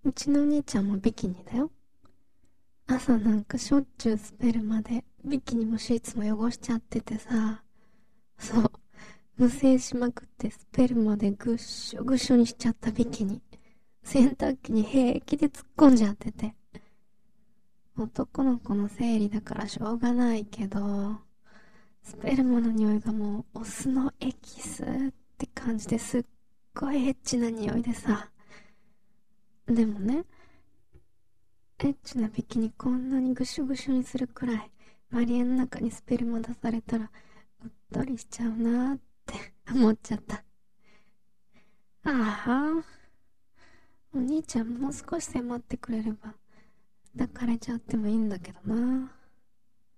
うちのお兄ちゃんもビキニだよ。朝なんかしょっちゅうスペルマで、ビキニもシーツも汚しちゃっててさ、そう、無精しまくってスペルマでぐっしょぐしょにしちゃったビキニ、洗濯機に平気で突っ込んじゃってて。男の子の生理だからしょうがないけど、スペルマの匂いがもうオスのエキスって感じですっごいエッチな匂いでさ。でもね、エッチなビキニこんなにぐしゅぐしゅにするくらいマリエの中にスペルマ出されたらうっとりしちゃうなーって思っちゃった。ああ、お兄ちゃんもう少し迫ってくれれば抱かれちゃってもいいんだけどな。